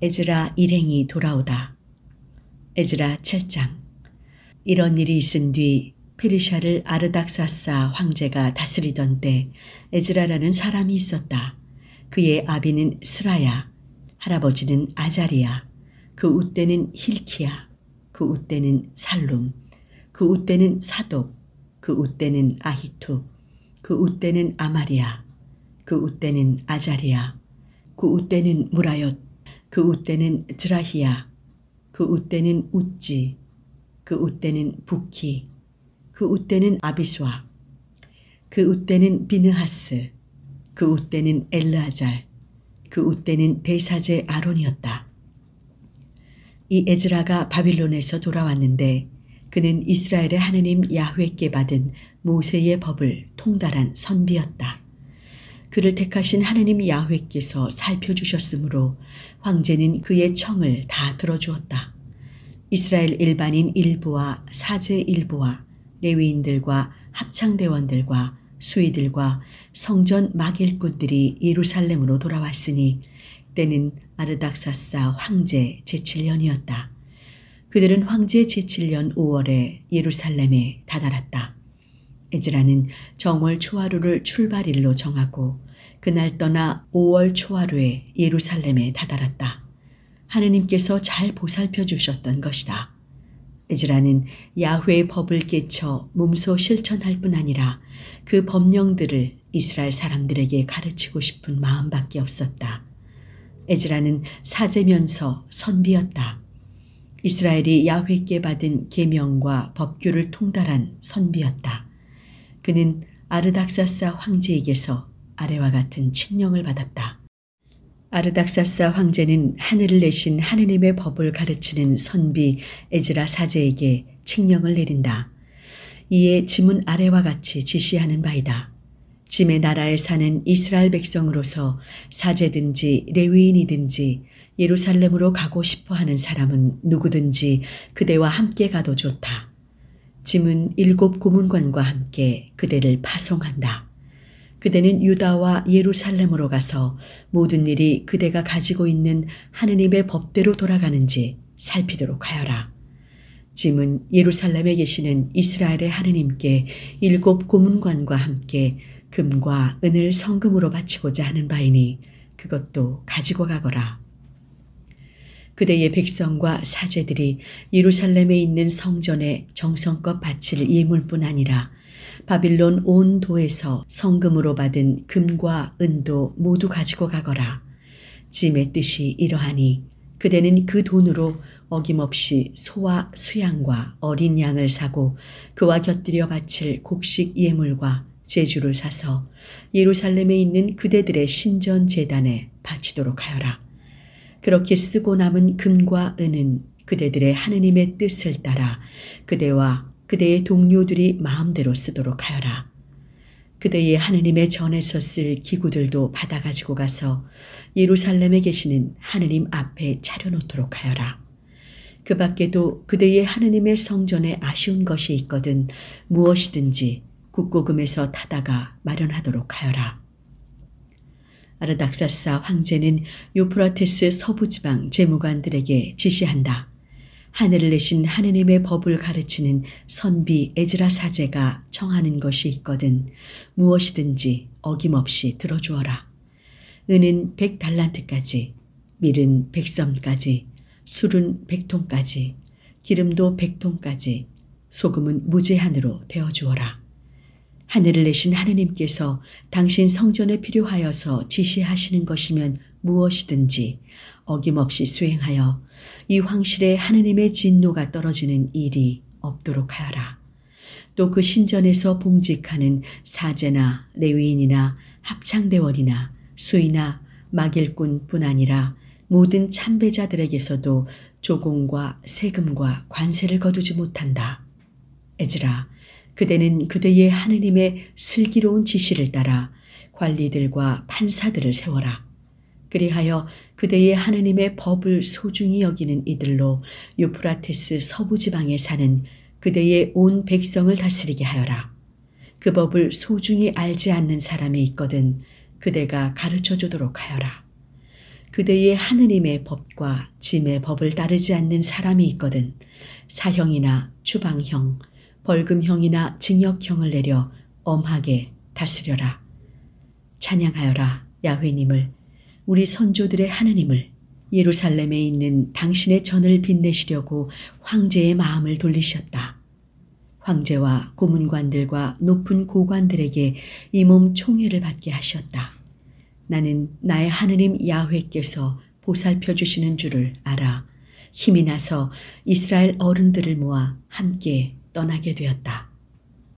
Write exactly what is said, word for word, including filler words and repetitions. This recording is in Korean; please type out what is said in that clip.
에즈라 일행이 돌아오다. 에즈라 칠 장. 이런 일이 있은 뒤 페르시아를 아르닥사스 황제가 다스리던 때 에즈라라는 사람이 있었다. 그의 아비는 스라야, 할아버지는 아자리야, 그 웃대는 힐키야, 그 웃대는 살룸, 그 웃대는 사독, 그 웃대는 아히투, 그 웃대는 아마리야, 그 웃대는 아자리야, 그 웃대는 무라옅, 그 웃대는 드라히야, 그 웃대는 웃지, 그 웃대는 부키, 그 웃대는 아비수아, 그 웃대는 비느하스, 그 웃대는 엘르아잘, 그 웃대는 대사제 아론이었다. 이 에즈라가 바빌론에서 돌아왔는데 그는 이스라엘의 하느님 야훼께 받은 모세의 법을 통달한 선비였다. 그를 택하신 하느님 야훼께서 살펴주셨으므로 황제는 그의 청을 다 들어주었다. 이스라엘 일반인 일부와 사제 일부와 레위인들과 합창대원들과 수의들과 성전 막일꾼들이 예루살렘으로 돌아왔으니 때는 아르닥사스 황제 제칠 년이었다. 그들은 황제 제칠 년 오월에 예루살렘에 다다랐다. 에즈라는 정월 초하루를 출발일로 정하고 그날 떠나 오월 초하루에 예루살렘에 다다랐다. 하느님께서 잘 보살펴 주셨던 것이다. 에즈라는 야훼의 법을 깨쳐 몸소 실천할 뿐 아니라 그 법령들을 이스라엘 사람들에게 가르치고 싶은 마음밖에 없었다. 에즈라는 사제면서 선비였다. 이스라엘이 야훼께 받은 계명과 법규를 통달한 선비였다. 그는 아르닥사스 황제에게서 아래와 같은 칙령을 받았다. 아르닥사스 황제는 하늘을 내신 하느님의 법을 가르치는 선비 에즈라 사제에게 칙령을 내린다. 이에 짐은 아래와 같이 지시하는 바이다. 짐의 나라에 사는 이스라엘 백성으로서 사제든지 레위인이든지 예루살렘으로 가고 싶어 하는 사람은 누구든지 그대와 함께 가도 좋다. 짐은 일곱 고문관과 함께 그대를 파송한다. 그대는 유다와 예루살렘으로 가서 모든 일이 그대가 가지고 있는 하느님의 법대로 돌아가는지 살피도록 하여라. 짐은 예루살렘에 계시는 이스라엘의 하느님께 일곱 고문관과 함께 금과 은을 성금으로 바치고자 하는 바이니 그것도 가지고 가거라. 그대의 백성과 사제들이 예루살렘에 있는 성전에 정성껏 바칠 예물뿐 아니라 바빌론 온 도에서 성금으로 받은 금과 은도 모두 가지고 가거라. 짐의 뜻이 이러하니 그대는 그 돈으로 어김없이 소와 수양과 어린 양을 사고 그와 곁들여 바칠 곡식 예물과 제주를 사서 예루살렘에 있는 그대들의 신전 제단에 바치도록 하여라. 그렇게 쓰고 남은 금과 은은 그대들의 하느님의 뜻을 따라 그대와 그대의 동료들이 마음대로 쓰도록 하여라. 그대의 하느님의 전에서 쓸 기구들도 받아 가지고 가서 예루살렘에 계시는 하느님 앞에 차려놓도록 하여라. 그 밖에도 그대의 하느님의 성전에 아쉬운 것이 있거든 무엇이든지 국고금에서 타다가 마련하도록 하여라. 아르닥사스 황제는 유프라테스 서부지방 재무관들에게 지시한다. 하늘을 내신 하느님의 법을 가르치는 선비 에즈라 사제가 청하는 것이 있거든 무엇이든지 어김없이 들어주어라. 은은 백 달란트까지, 밀은 백 섬까지, 술은 백 통까지, 기름도 백 통까지, 소금은 무제한으로 되어주어라. 하늘을 내신 하느님께서 당신 성전에 필요하여서 지시하시는 것이면 무엇이든지 어김없이 수행하여 이 황실에 하느님의 진노가 떨어지는 일이 없도록 하여라. 또 그 신전에서 봉직하는 사제나 레위인이나 합창대원이나 수이나 막일꾼뿐 아니라 모든 참배자들에게서도 조공과 세금과 관세를 거두지 못한다. 에즈라, 그대는 그대의 하느님의 슬기로운 지시를 따라 관리들과 판사들을 세워라. 그리하여 그대의 하느님의 법을 소중히 여기는 이들로 유프라테스 서부지방에 사는 그대의 온 백성을 다스리게 하여라. 그 법을 소중히 알지 않는 사람이 있거든 그대가 가르쳐 주도록 하여라. 그대의 하느님의 법과 짐의 법을 따르지 않는 사람이 있거든 사형이나 추방형, 벌금형이나 징역형을 내려 엄하게 다스려라. 찬양하여라 야훼님을, 우리 선조들의 하느님을. 예루살렘에 있는 당신의 전을 빛내시려고 황제의 마음을 돌리셨다. 황제와 고문관들과 높은 고관들에게 이 몸 총애를 받게 하셨다. 나는 나의 하느님 야훼께서 보살펴 주시는 줄을 알아 힘이 나서 이스라엘 어른들을 모아 함께 떠나게 되었다.